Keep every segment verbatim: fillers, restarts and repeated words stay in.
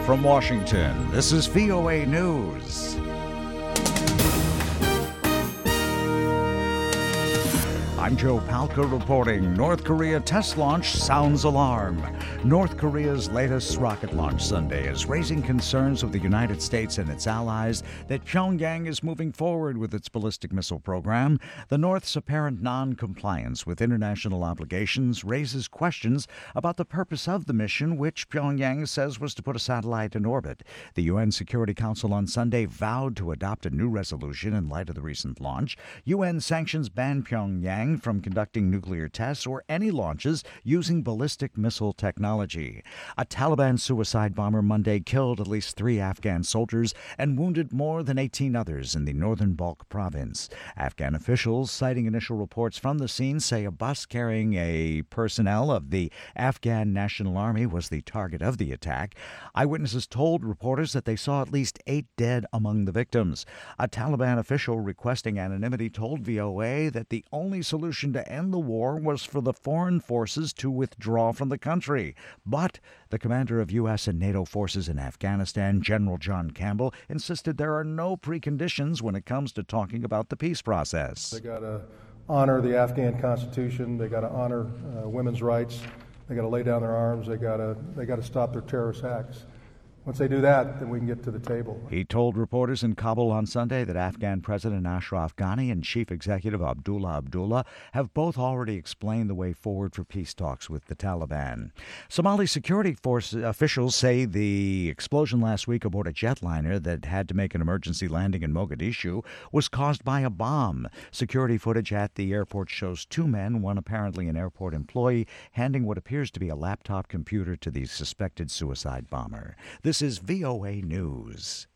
From Washington, this is V O A News. I'm Joe Palca reporting. North Korea test launch sounds alarm. North Korea's latest rocket launch Sunday is raising concerns of the United States and its allies that Pyongyang is moving forward with its ballistic missile program. The North's apparent non-compliance with international obligations raises questions about the purpose of the mission, which Pyongyang says was to put a satellite in orbit. The U N Security Council on Sunday vowed to adopt a new resolution in light of the recent launch. U N sanctions ban Pyongyang from conducting nuclear tests or any launches using ballistic missile technology. A Taliban suicide bomber Monday killed at least three Afghan soldiers and wounded more than eighteen others in the northern Balkh province. Afghan officials, citing initial reports from the scene, say a bus carrying a personnel of the Afghan National Army was the target of the attack. Eyewitnesses told reporters that they saw at least eight dead among the victims. A Taliban official requesting anonymity told V O A that the only solution to end the war was for the foreign forces to withdraw from the country. But the commander of U S and NATO forces in Afghanistan, General John Campbell, insisted there are no preconditions when it comes to talking about the peace process. They got to honor the Afghan Constitution. They got to honor uh, women's rights. They got to lay down their arms. They got to they got to stop their terrorist acts. Once they do that, then we can get to the table. He told reporters in Kabul on Sunday that Afghan President Ashraf Ghani and Chief Executive Abdullah Abdullah have both already explained the way forward for peace talks with the Taliban. Somali security force officials say the explosion last week aboard a jetliner that had to make an emergency landing in Mogadishu was caused by a bomb. Security footage at the airport shows two men, one apparently an airport employee, handing what appears to be a laptop computer to the suspected suicide bomber. This This is V O A News.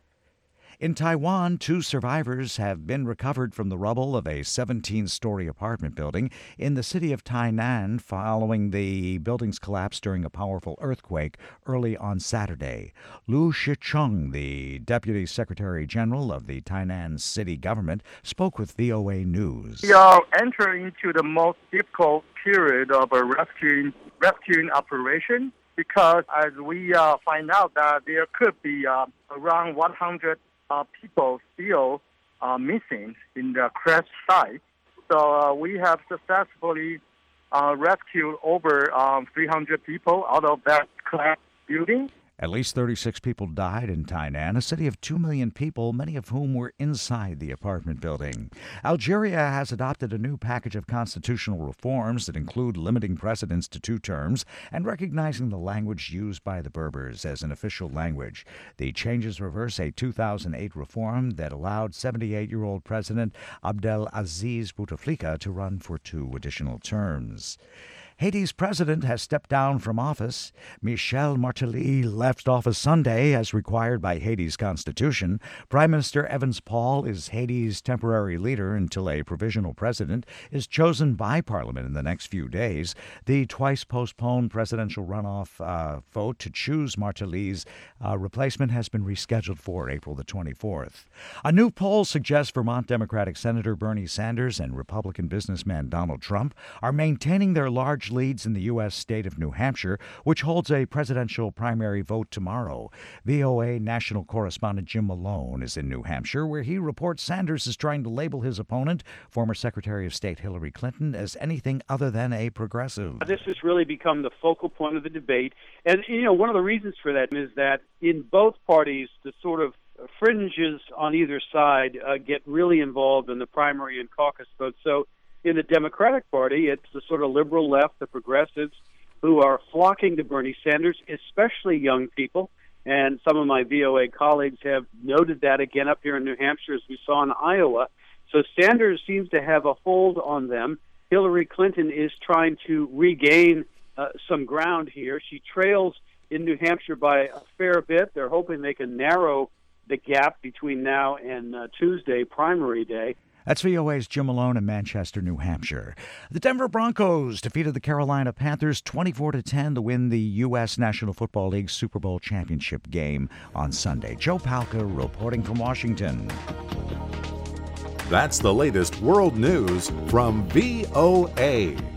In Taiwan, two survivors have been recovered from the rubble of a seventeen-story apartment building in the city of Tainan following the building's collapse during a powerful earthquake early on Saturday. Lu Shicheng, the Deputy Secretary General of the Tainan city government, spoke with V O A News. We are entering into the most difficult period of a rescuing, rescuing operation, because as we uh, find out that there could be uh, around one hundred uh, people still uh, missing in the crash site. So uh, we have successfully uh, rescued over um, three hundred people out of that collapsed building. At least thirty-six people died in Tainan, a city of two million people, many of whom were inside the apartment building. Algeria has adopted a new package of constitutional reforms that include limiting presidents to two terms and recognizing the language used by the Berbers as an official language. The changes reverse a two thousand eight reform that allowed seventy-eight-year-old President Abdelaziz Bouteflika to run for two additional terms. Haiti's president has stepped down from office. Michel Martelly left office Sunday, as required by Haiti's constitution. Prime Minister Evans Paul is Haiti's temporary leader until a provisional president is chosen by Parliament in the next few days. The twice-postponed presidential runoff uh, vote to choose Martelly's uh, replacement has been rescheduled for April the twenty-fourth. A new poll suggests Vermont Democratic Senator Bernie Sanders and Republican businessman Donald Trump are maintaining their large leads in the U S state of New Hampshire, which holds a presidential primary vote tomorrow. V O A national correspondent Jim Malone is in New Hampshire, where he reports Sanders is trying to label his opponent, former Secretary of State Hillary Clinton, as anything other than a progressive. This has really become the focal point of the debate. And, you know, one of the reasons for that is that in both parties, the sort of fringes on either side uh, get really involved in the primary and caucus votes. So in the Democratic Party, it's the sort of liberal left, the progressives, who are flocking to Bernie Sanders, especially young people. And some of my V O A colleagues have noted that again up here in New Hampshire, as we saw in Iowa. So Sanders seems to have a hold on them. Hillary Clinton is trying to regain uh, some ground here. She trails in New Hampshire by a fair bit. They're hoping they can narrow the gap between now and uh, Tuesday, primary day. That's V O A's Jim Malone in Manchester, New Hampshire. The Denver Broncos defeated the Carolina Panthers twenty-four to ten to win the U S National Football League Super Bowl championship game on Sunday. Joe Palca reporting from Washington. That's the latest world news from V O A.